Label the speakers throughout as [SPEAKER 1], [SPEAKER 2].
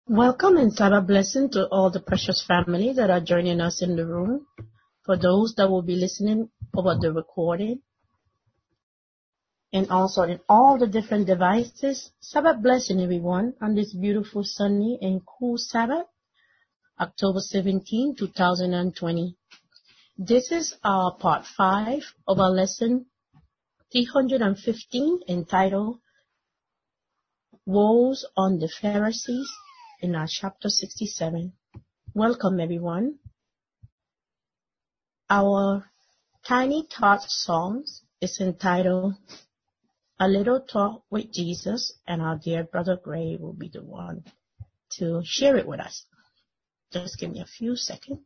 [SPEAKER 1] Welcome and Sabbath blessing to all the precious family that are joining us in the room. For those that will be listening over the recording and also in all the different devices, Sabbath blessing everyone on this beautiful sunny and cool Sabbath, October 17, 2020. This is our part 5 of our lesson 315 entitled Woes on the Pharisees in our chapter 67. Welcome everyone. Our Tiny Tot Songs is entitled A Little Talk with Jesus, and our dear brother Gray will be the one to share it with us. Just give me a few seconds.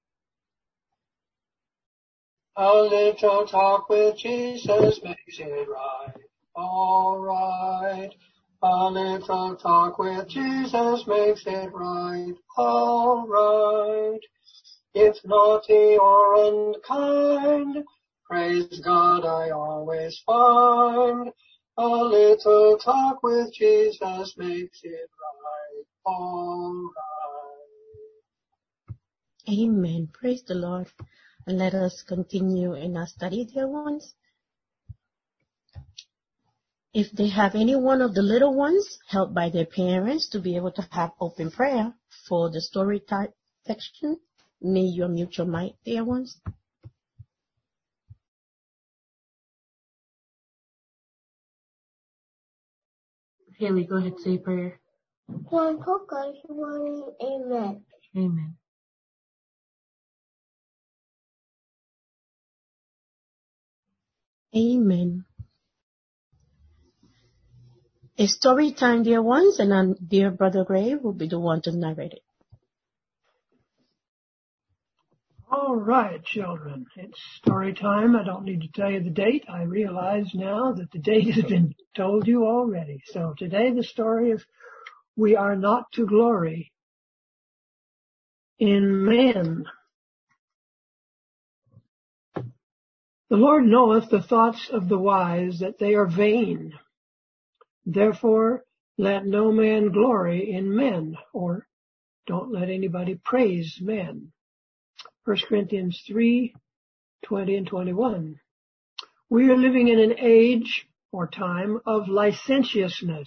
[SPEAKER 2] A little talk with Jesus makes it right, all right. A little talk with Jesus makes it right, all right. If naughty or unkind, praise God I always find. A little talk with Jesus makes it right, all right.
[SPEAKER 1] Amen. Praise the Lord. And let us continue in our study, dear ones. If they have any one of the little ones helped by their parents to be able to have open prayer for the story type section, may you unmute your mic, dear ones. Haley, go ahead, say a prayer.
[SPEAKER 3] Amen.
[SPEAKER 1] Amen. Amen. A story time, dear ones, and our dear brother Gray will be the one to narrate it.
[SPEAKER 4] All right, children, it's story time. I don't need to tell you the date. I realize now that the date has been told you already. So today the story is We Are Not to Glory in Man. The Lord knoweth the thoughts of the wise, that they are vain. Therefore, let no man glory in men, or don't let anybody praise men. 1 Corinthians 3:20 and 21. We are living in an age or time of licentiousness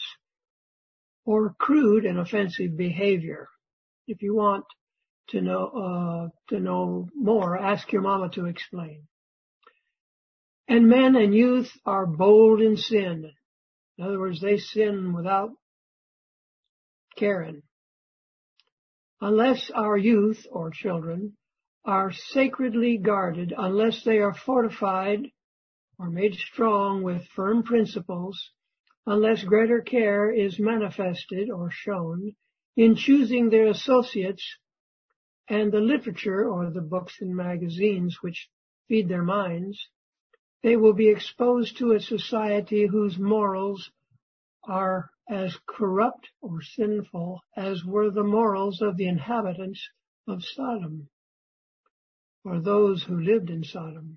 [SPEAKER 4] or crude and offensive behavior. If you want to know more, ask your mama to explain. And men and youth are bold in sin. In other words, they sin without caring. Unless our youth or children are sacredly guarded, unless they are fortified or made strong with firm principles, unless greater care is manifested or shown in choosing their associates and the literature or the books and magazines which feed their minds, they will be exposed to a society whose morals are as corrupt or sinful as were the morals of the inhabitants of Sodom, or those who lived in Sodom.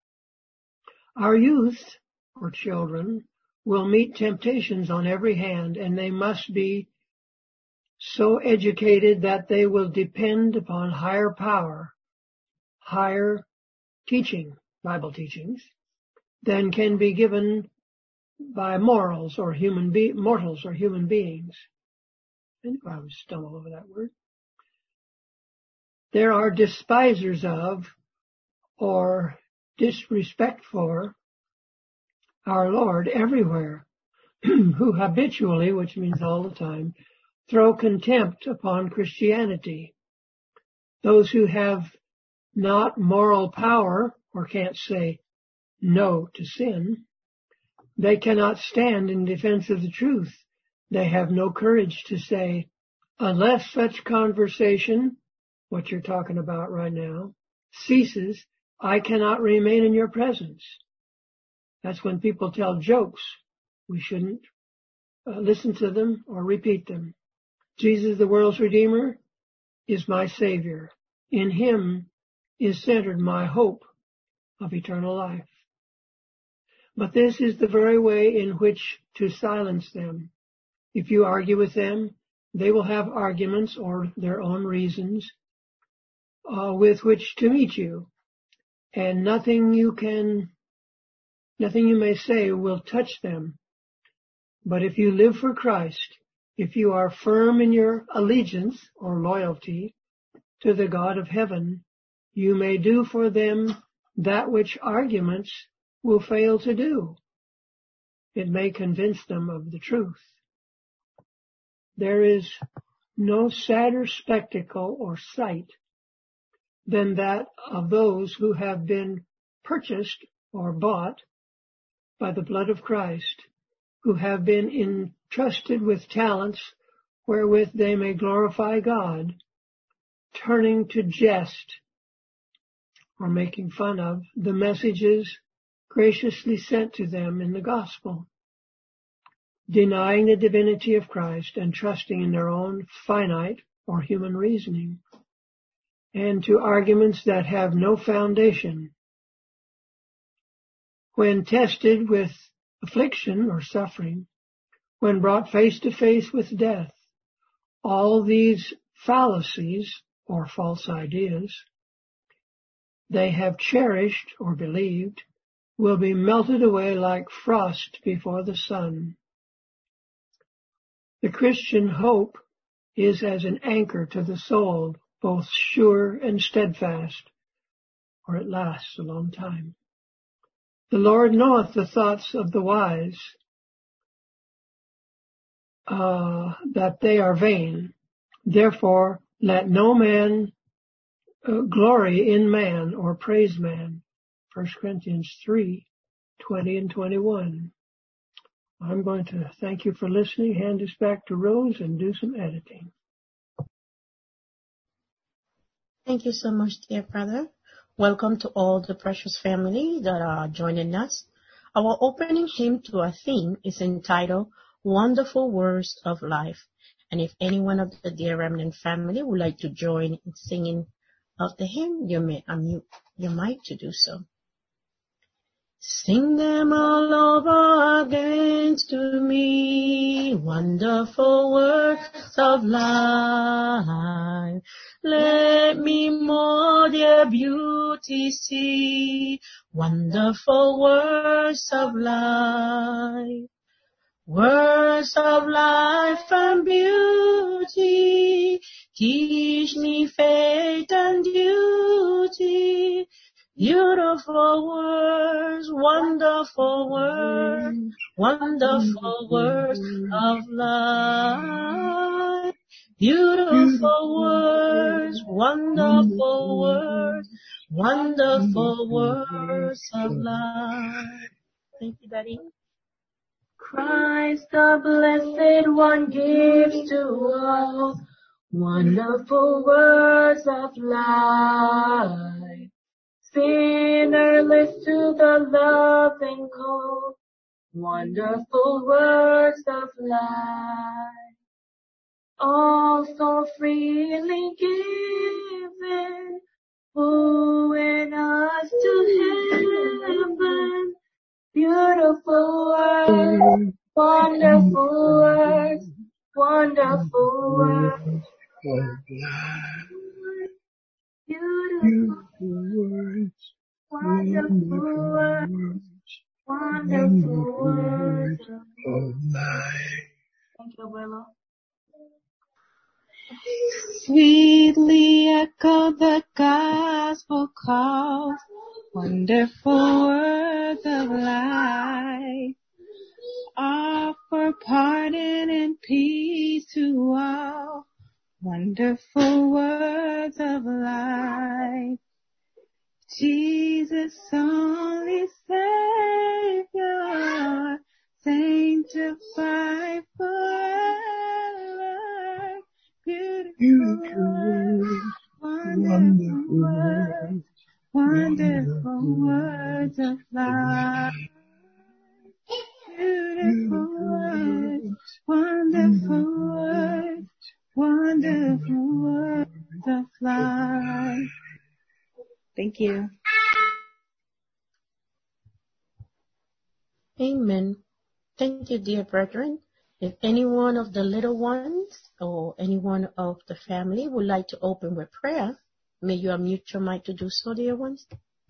[SPEAKER 4] Our youth, or children, will meet temptations on every hand, and they must be so educated that they will depend upon higher power, higher teaching, Bible teachings, than can be given by mortals or human beings. I knew I would stumble over that word. There are despisers of or disrespect for our Lord everywhere, who habitually, which means all the time, throw contempt upon Christianity. Those who have not moral power or can't say no to sin, they cannot stand in defense of the truth. They have no courage to say, unless such conversation, what you're talking about right now, ceases, I cannot remain in your presence. That's when people tell jokes. We shouldn't listen to them or repeat them. Jesus, the world's Redeemer, is my Savior. In Him is centered my hope of eternal life. But this is the very way in which to silence them. If you argue with them, They will have arguments or their own reasons with which to meet you, and nothing you may say will touch them. But if you live for Christ, if you are firm in your allegiance or loyalty to the God of heaven, you may do for them that which arguments will fail to do. It may convince them of the truth. There is no sadder spectacle or sight than that of those who have been purchased or bought by the blood of Christ, who have been entrusted with talents wherewith they may glorify God, turning to jest or making fun of the messages graciously sent to them in the gospel, denying the divinity of Christ and trusting in their own finite or human reasoning, and to arguments that have no foundation. When tested with affliction or suffering, when brought face to face with death, all these fallacies or false ideas they have cherished or believed will be melted away like frost before the sun. The Christian hope is as an anchor to the soul, both sure and steadfast, for it lasts a long time. The Lord knoweth the thoughts of the wise, that they are vain. Therefore, let no man glory in man or praise man. 1 Corinthians 3:20 and 21. I'm going to thank you for listening, hand this back to Rose, and do some editing.
[SPEAKER 1] Thank you so much, dear brother. Welcome to all the precious family that are joining us. Our opening hymn to our theme is entitled Wonderful Words of Life. And if anyone of the Dear Remnant family would like to join in singing of the hymn, you may unmute your mic to do so. Sing them all over again to me, wonderful words of life. Let me more their beauty see, wonderful words of life. Words of life and beauty, teach me faith and duty. Beautiful words, wonderful words, wonderful words of life. Beautiful words, wonderful words, wonderful words of life. Thank you, Daddy.
[SPEAKER 3] Christ the Blessed One gives to all wonderful words of life. Sinner, listen to the loving call, wonderful words of life. All so freely given, wooing us to heaven. Beautiful words, wonderful words, wonderful words. Beautiful words, wonderful words, wonderful words of life. Thank you, Abuelo.
[SPEAKER 5] Sweetly echo the gospel calls, wonderful words of life. Offer pardon and peace to all, wonderful words of life. Jesus, only Savior, sanctified forever. Beautiful words, wonderful words, wonderful words of life. Beautiful words, wonderful words, wonderful words of life. Thank you.
[SPEAKER 1] Amen. Thank you, dear brethren. If any one of the little ones or anyone of the family would like to open with prayer, may you unmute your mic to do so, dear ones.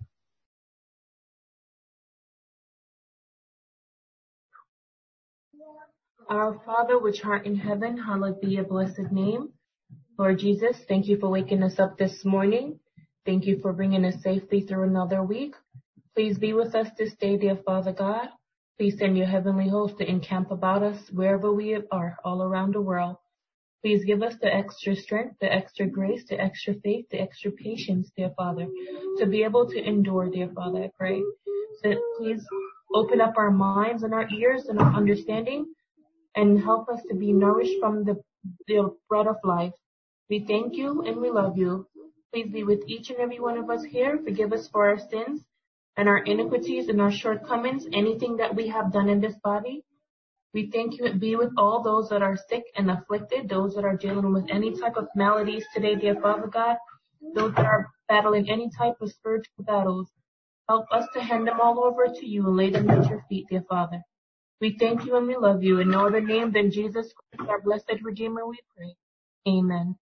[SPEAKER 6] Our Father, which art in heaven, hallowed be your blessed name. Lord Jesus, thank you for waking us up this morning. Thank you for bringing us safely through another week. Please be with us this day, dear Father God. Please send your heavenly host to encamp about us wherever we are, all around the world. Please give us the extra strength, the extra grace, the extra faith, the extra patience, dear Father, to be able to endure, dear Father, I pray. So please open up our minds and our ears and our understanding and help us to be nourished from the bread of life. We thank you and we love you. Please be with each and every one of us here. Forgive us for our sins and our iniquities and our shortcomings, anything that we have done in this body. We thank you and be with all those that are sick and afflicted, those that are dealing with any type of maladies today, dear Father God, those that are battling any type of spiritual battles. Help us to hand them all over to you and lay them at your feet, dear Father. We thank you and we love you. In no other name than Jesus Christ, our blessed Redeemer, we pray. Amen.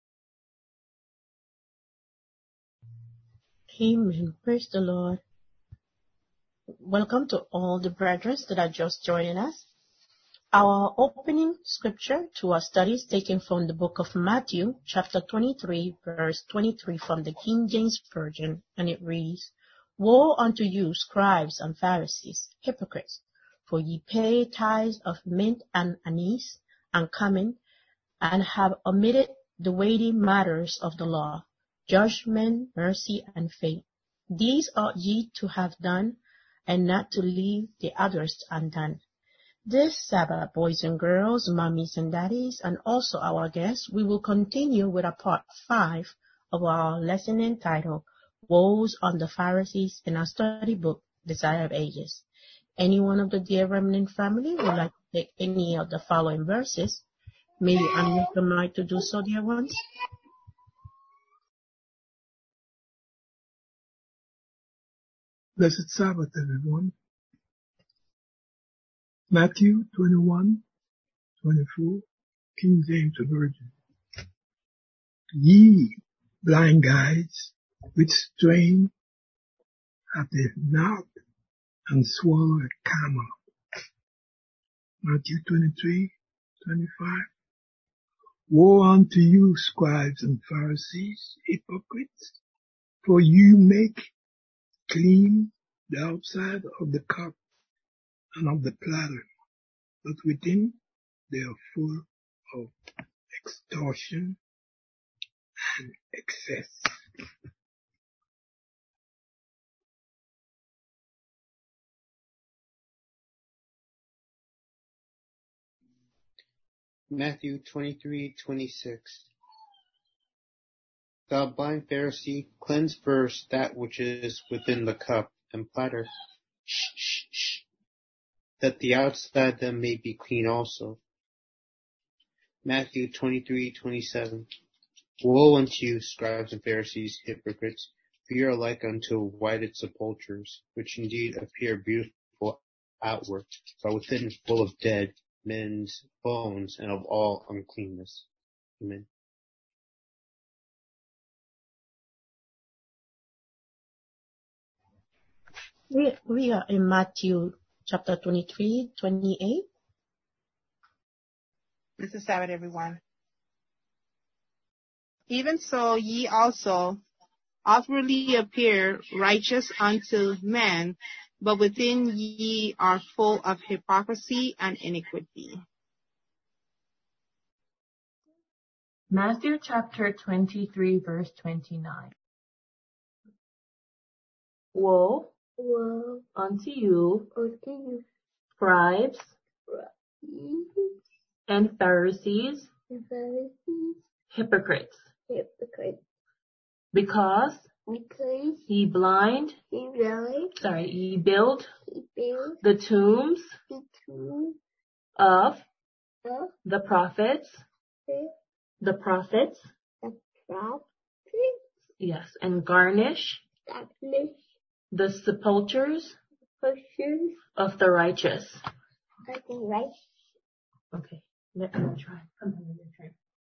[SPEAKER 1] Amen. Praise the Lord. Welcome to all the brethren that are just joining us. Our opening scripture to our studies taken from the book of Matthew, chapter 23, verse 23 from the King James Version, and it reads, Woe unto you, scribes and Pharisees, hypocrites! For ye pay tithes of mint and anise and cumin, and have omitted the weighty matters of the law, judgment, mercy, and faith. These ought ye to have done, and not to leave the others undone. This Sabbath, boys and girls, mommies and daddies, and also our guests, we will continue with a part 5 of our lesson entitled, Woes on the Pharisees, in our study book, Desire of Ages. Any one of the dear remnant family would like to take any of the following verses, may you unmute the mic to do so, dear ones.
[SPEAKER 3] Blessed Sabbath, everyone. Matthew 21:24, King James Version. Ye blind guides, which strain have they knocked and swallowed a camel. Matthew 23:25. Woe unto you, scribes and Pharisees, hypocrites! For you make clean the outside of the cup and of the platter, but within they are full of extortion and excess.
[SPEAKER 7] Matthew 23:26. Thou blind Pharisee, cleanse first that which is within the cup and platter, that the outside them may be clean also. Matthew 23:27. Woe unto you, scribes and Pharisees, hypocrites! For you are like unto whited sepulchres, which indeed appear beautiful outward, but within full of dead men's bones and of all uncleanness. Amen.
[SPEAKER 1] We are in Matthew chapter 23:28.
[SPEAKER 5] This is Sabbath, everyone. Even so, ye also outwardly appear righteous unto men, but within ye are full of hypocrisy and iniquity.
[SPEAKER 6] Matthew chapter 23, verse 29. Woe unto you, scribes and Pharisees, hypocrites, because ye build the tombs of the prophets, yes, and garnish the sepulchres of the righteous. Okay. Let me try. Come on, your turn.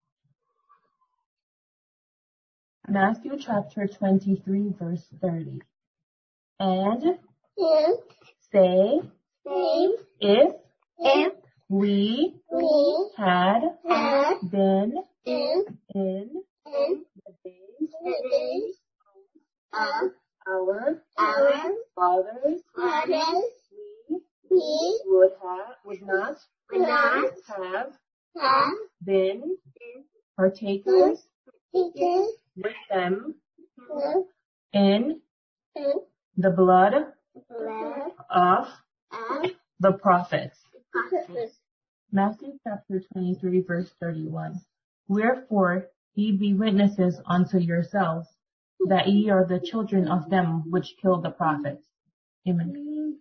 [SPEAKER 6] Matthew chapter 23, verse 30. And say, if we had been in the days of our fathers, we would not have been partakers with them in the blood of the prophets. Matthew chapter 23, verse 31. Wherefore ye be witnesses unto yourselves, that ye are the children of them which killed the prophets. Amen.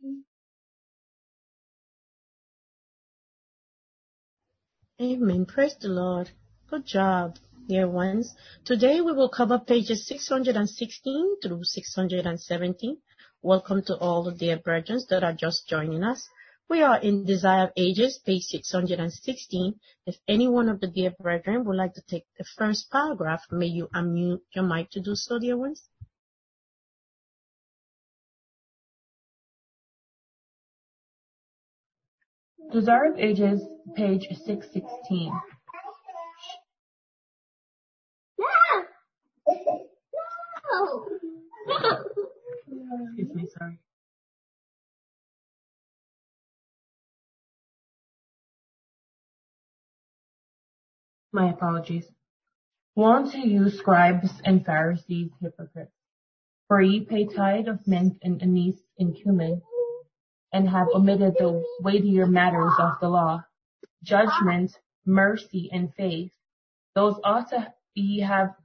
[SPEAKER 1] Amen. Praise the Lord. Good job, dear ones. Today we will cover pages 616 through 617. Welcome to all the dear brethren that are just joining us. We are in Desire of Ages, page 616. If any one of the dear brethren would like to take the first paragraph, may you unmute your mic to do so, dear ones.
[SPEAKER 6] Desire of Ages, page 616. Excuse me, sorry. My apologies. Woe unto you, scribes and Pharisees, hypocrites! For ye pay tithe of mint and anise and cumin, and have omitted the weightier matters of the law, judgment, mercy, and faith. Those ought ye have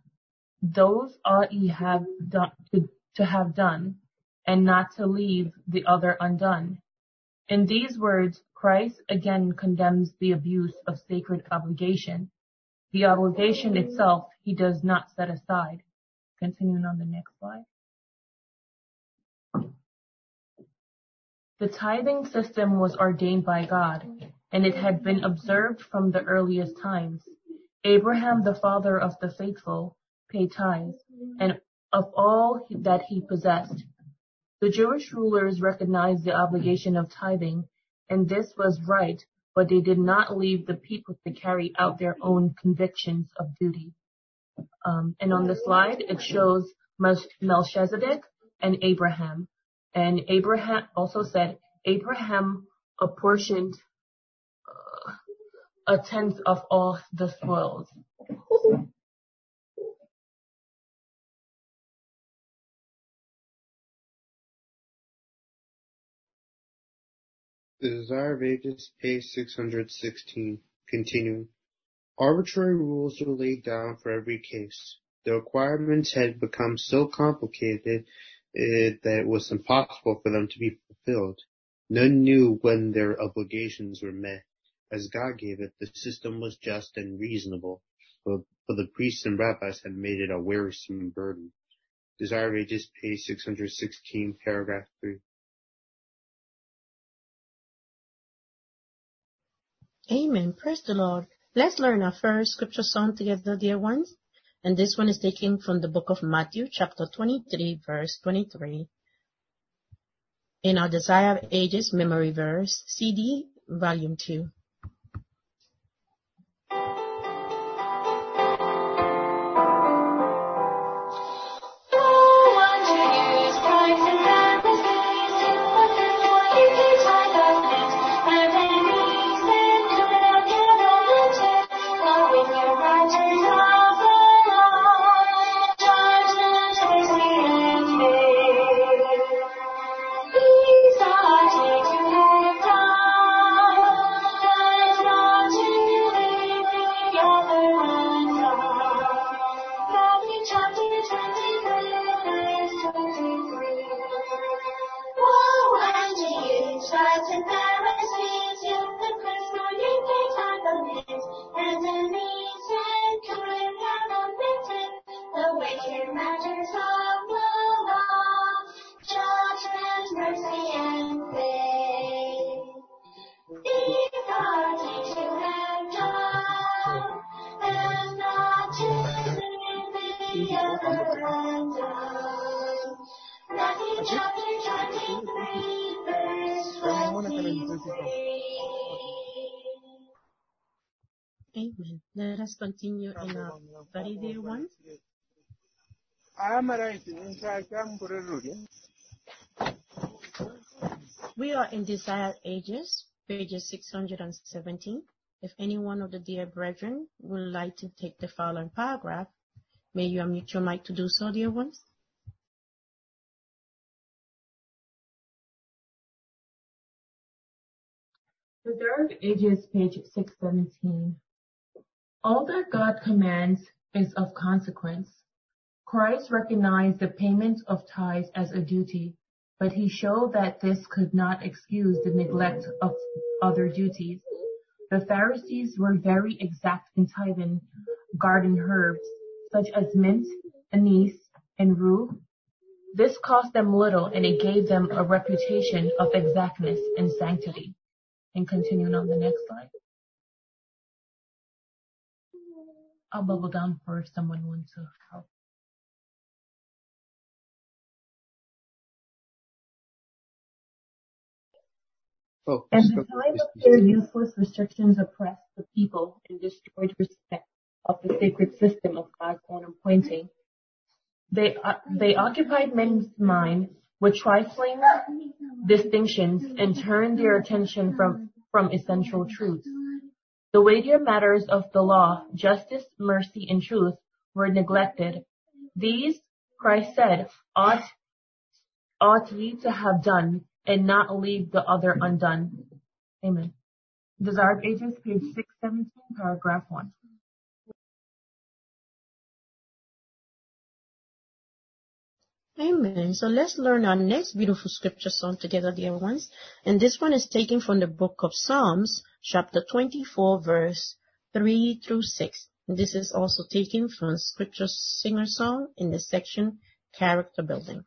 [SPEAKER 6] done to have done, and not to leave the other undone. In these words, Christ again condemns the abuse of sacred obligation. The obligation itself he does not set aside. Continuing on the next slide. The tithing system was ordained by God, and it had been observed from the earliest times. Abraham, the father of the faithful, paid tithes, and of all that he possessed. The Jewish rulers recognized the obligation of tithing, and this was right, but they did not leave the people to carry out their own convictions of duty. And on the slide, it shows Melchizedek and Abraham. And Abraham also said, Abraham apportioned a tenth of all the spoils.
[SPEAKER 7] The Desire of Ages, page 616. Continuing. Arbitrary rules were laid down for every case. The requirements had become so complicated that it was impossible for them to be fulfilled. None knew when their obligations were met. As God gave it, the system was just and reasonable, but the priests and rabbis had made it a wearisome burden. Desire of Ages, page 616, paragraph 3.
[SPEAKER 1] Amen. Praise the Lord. Let's learn our first scripture song together, dear ones. And this one is taken from the book of Matthew, chapter 23, verse 23. In our Desire of Ages memory verse, CD, volume 2.
[SPEAKER 8] Matthew chapter 23, verse 23.
[SPEAKER 1] Amen. Let us continue in our study, dear ones. We are in Desired Ages, pages 617. If any one of the dear brethren would like to take the following paragraph, may you unmute your mic to do so, dear ones.
[SPEAKER 6] Desired Ages, page 617. All that God commands is of consequence. Christ recognized the payment of tithes as a duty, but he showed that this could not excuse the neglect of other duties. The Pharisees were very exact in tithing garden herbs, such as mint, anise, and rue. This cost them little, and it gave them a reputation of exactness and sanctity. And continuing on the next slide. I'll bubble down for if someone wants to help. And the time of their useless restrictions oppressed the people and destroyed respect of the sacred system of God's own appointing. They occupied men's mind with trifling distinctions and turned their attention from essential truths. The weightier matters of the law, justice, mercy, and truth were neglected. These, Christ said, ought ye to have done, and not leave the other undone. Amen. Desired Ages, page 617, paragraph 1.
[SPEAKER 1] Amen. So let's learn our next beautiful scripture song together, dear ones. And this one is taken from the book of Psalms, chapter 24, verse 3 through 6. And this is also taken from Scripture Singer Song in the section Character Building.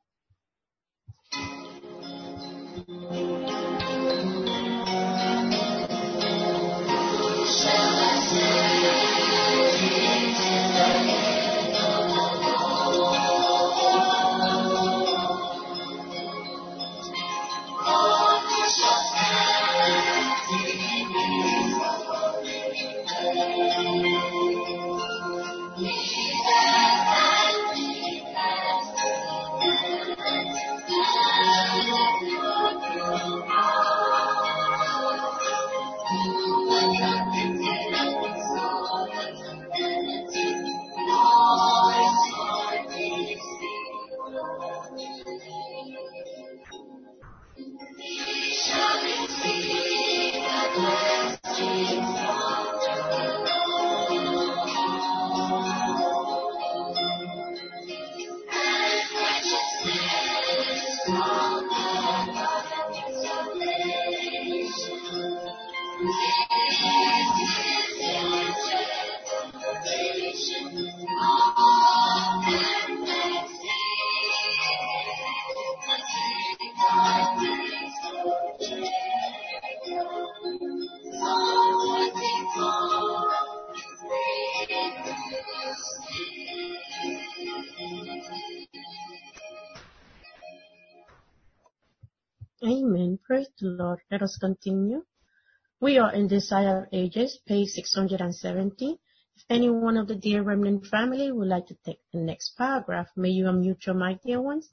[SPEAKER 1] Amen. Praise the Lord. Let us continue. We are in Desired Ages, page 670. If any one of the dear remnant family would like to take the next paragraph, may you unmute your mic, dear ones.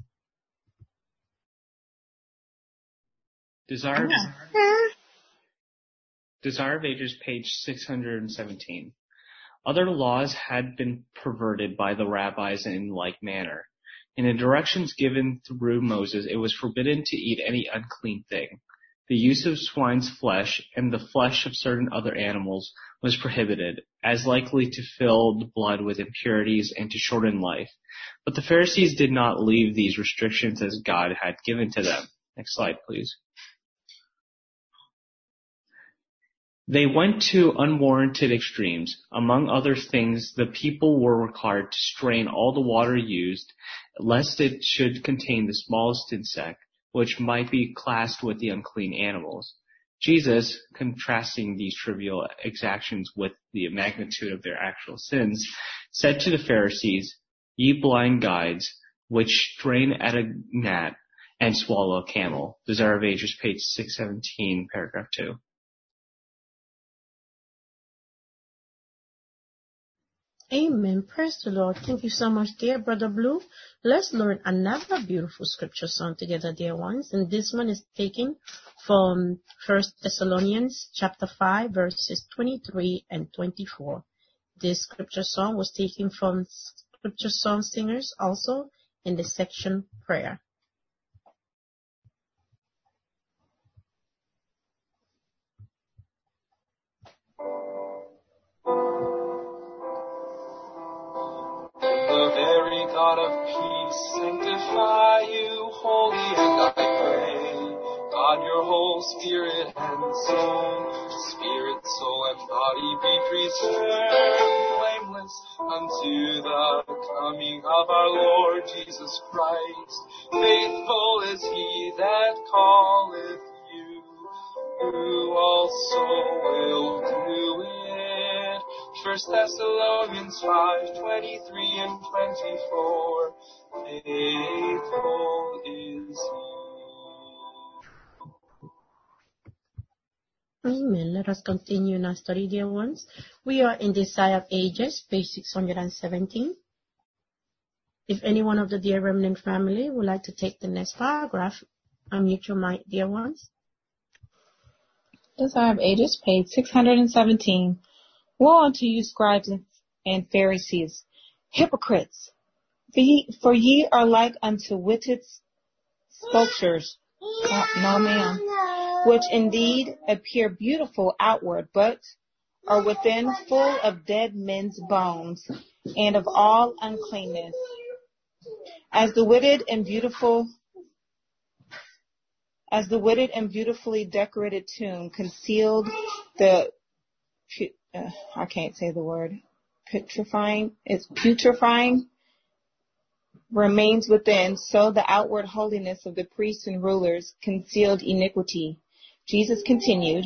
[SPEAKER 9] Desire of Ages, page 617. Other laws had been perverted by the rabbis in like manner. In the directions given through Moses, it was forbidden to eat any unclean thing. The use of swine's flesh and the flesh of certain other animals was prohibited, as likely to fill the blood with impurities and to shorten life. But the Pharisees did not leave these restrictions as God had given to them. Next slide, please. They went to unwarranted extremes. Among other things, the people were required to strain all the water used, lest it should contain the smallest insect, which might be classed with the unclean animals. Jesus, contrasting these trivial exactions with the magnitude of their actual sins, said to the Pharisees, ye blind guides, which strain at a gnat and swallow a camel. Desire of Ages, page 617, paragraph 2.
[SPEAKER 1] Amen. Praise the Lord. Thank you so much, dear Brother Blue. Let's learn another beautiful scripture song together, dear ones. And this one is taken from 1 Thessalonians chapter 5, verses 23 and 24. This scripture song was taken from Scripture Song Singers, also in the section Prayer.
[SPEAKER 10] The very God of peace sanctify you wholly, and I pray, God, your whole spirit and soul, spirit, soul, and body be preserved blameless unto the coming of our Lord Jesus Christ. Faithful is he that calleth you, who also will do it. 1 Thessalonians 5:23 and 24. Faithful is he.
[SPEAKER 1] Amen. Let us continue in our study, dear ones. We are in Desire of Ages, page 617. If any one of the dear remnant family would like to take the next paragraph, unmute your mic, dear ones.
[SPEAKER 11] Desire of Ages, page 617. Woe unto you, scribes and Pharisees, hypocrites! For ye are like unto witted sculptures, no ma'am, which indeed appear beautiful outward, but are within full of dead men's bones, and of all uncleanness. As the witted and beautifully decorated tomb concealed the I can't say the word. Putrefying remains within, so the outward holiness of the priests and rulers concealed iniquity. Jesus continued.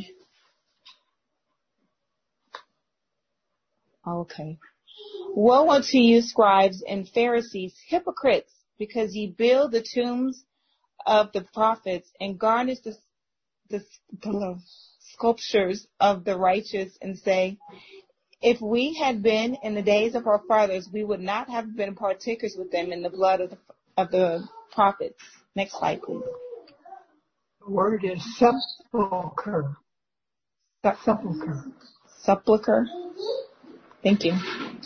[SPEAKER 11] Okay. Woe unto you, scribes and Pharisees, hypocrites, because ye build the tombs of the prophets and garnish the sculptures of the righteous, and say, if we had been in the days of our fathers, we would not have been partakers with them in the blood of the prophets. Next slide, please.
[SPEAKER 4] The word is sepulcher. Sepulcher.
[SPEAKER 11] Sepulcher. Thank you.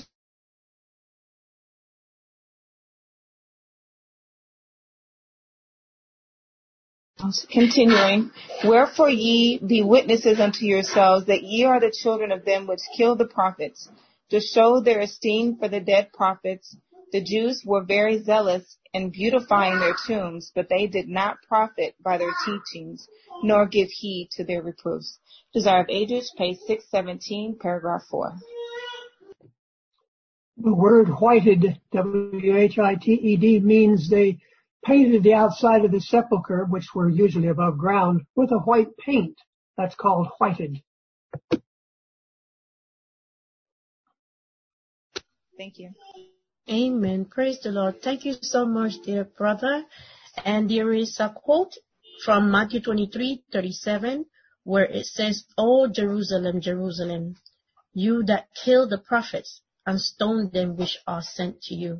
[SPEAKER 11] Continuing, wherefore ye be witnesses unto yourselves that ye are the children of them which killed the prophets. To show their esteem for the dead prophets, the Jews were very zealous in beautifying their tombs, but they did not profit by their teachings, nor give heed to their reproofs. Desire of Ages, page 617, paragraph 4.
[SPEAKER 4] The word whited, W-H-I-T-E-D, means they painted the outside of the sepulcher, which were usually above ground, with a white paint. That's called whited.
[SPEAKER 11] Thank you.
[SPEAKER 1] Amen. Praise the Lord. Thank you so much, dear brother. And there is a quote from Matthew 23:37, where it says, O Jerusalem, Jerusalem, you that kill the prophets and stone them which are sent to you.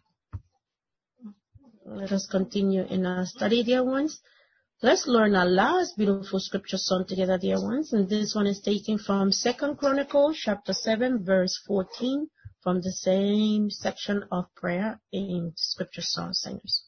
[SPEAKER 1] Let us continue in our study, dear ones. Let's learn our last beautiful scripture song together, dear ones. And this one is taken from 2 Chronicles chapter 7, verse 14, from the same section of prayer in Scripture Song Singers.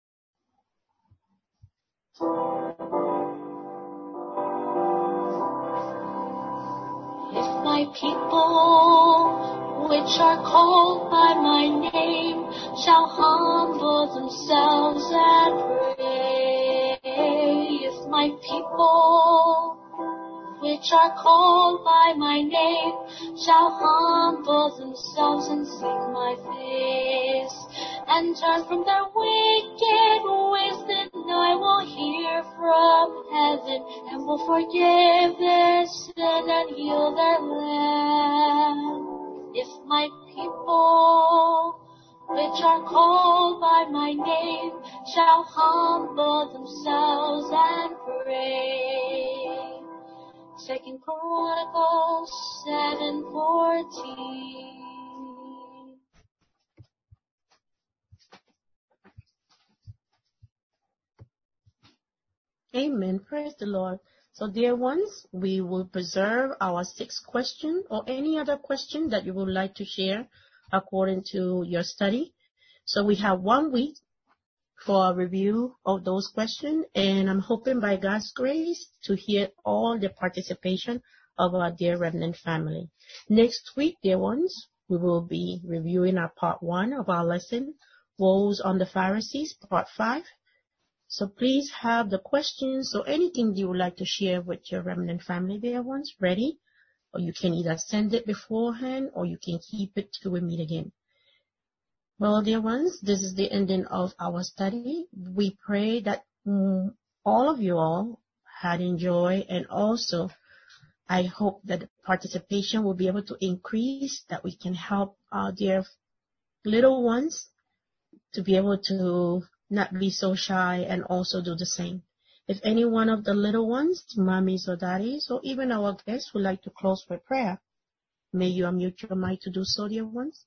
[SPEAKER 8] If my people, which are called by my name, shall humble themselves and pray. If my people, which are called by my name, shall humble themselves and seek my face, and turn from their wicked ways, then I will hear from heaven, and will forgive their sin and heal their land. If my people, which are called by my name shall humble themselves and pray. 2 Chronicles 7:14.
[SPEAKER 1] Amen. Praise the Lord. So, dear ones, we will preserve our 6th question or any other question that you would like to share according to your study. So we have 1 week for a review of those questions, and I'm hoping by God's grace to hear all the participation of our dear remnant family. Next week, dear ones, we will be reviewing our part 1 of our lesson, Woes on the Pharisees, part 5. So please have the questions or anything you would like to share with your remnant family, dear ones, ready. Or you can either send it beforehand or you can keep it till we meet again. Well, dear ones, this is the ending of our study. We pray that all of you all had enjoyed, and also I hope that the participation will be able to increase, that we can help our dear little ones to be able to not be so shy and also do the same. If any one of the little ones, mommies or daddies, or even our guests would like to close with prayer, may you unmute your mic to do so, dear ones.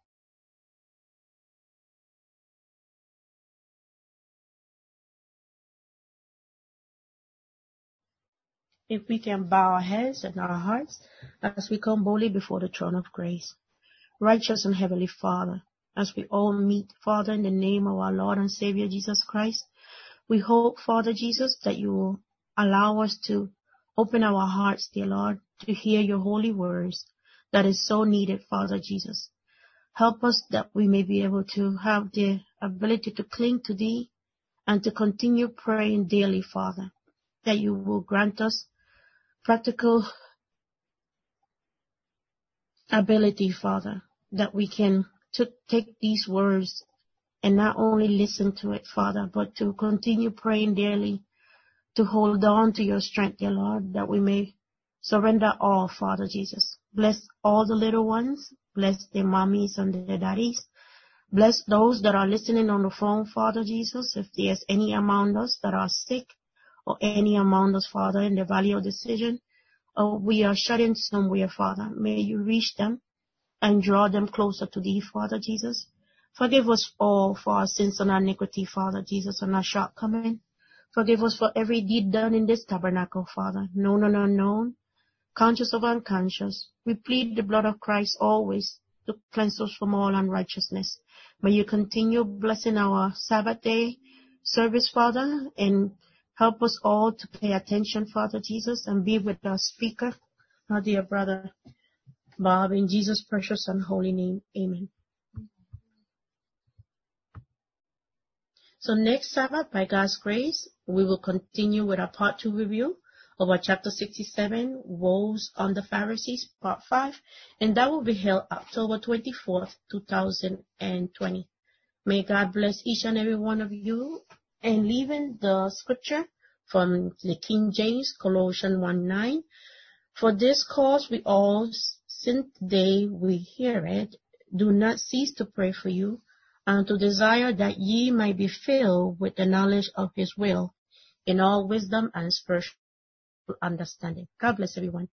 [SPEAKER 1] If we can bow our heads and our hearts as we come boldly before the throne of grace. Righteous and Heavenly Father, as we all meet, Father, in the name of our Lord and Savior Jesus Christ, we hope, Father Jesus, that you will allow us to open our hearts, dear Lord, to hear your holy words that is so needed, Father Jesus. Help us that we may be able to have the ability to cling to thee and to continue praying daily, Father, that you will grant us practical ability, Father, that we can take these words and not only listen to it, Father, but to continue praying daily, to hold on to your strength, dear Lord, that we may surrender all, Father Jesus. Bless all the little ones. Bless their mommies and their daddies. Bless those that are listening on the phone, Father Jesus. If there's any among us that are sick or any among us, Father, in the valley of decision, or we are shut in somewhere, Father, may you reach them and draw them closer to thee, Father Jesus. Forgive us all for our sins and our iniquity, Father Jesus, and our shortcoming. Forgive us for every deed done in this tabernacle, Father, known and unknown, conscious or unconscious. We plead the blood of Christ always to cleanse us from all unrighteousness. May you continue blessing our Sabbath day service, Father, and help us all to pay attention, Father Jesus, and be with our speaker, our dear brother Bob, in Jesus' precious and holy name. Amen. So next Sabbath, by God's grace, we will continue with our part 2 review of our chapter 67, Woes on the Pharisees, part 5, and that will be held October 24th, 2020. May God bless each and every one of you. And leaving the scripture from the King James, Colossians 1:9, for this cause we all, since the day we hear it, do not cease to pray for you, and to desire that ye might be filled with the knowledge of his will, in all wisdom and spiritual understanding. God bless everyone.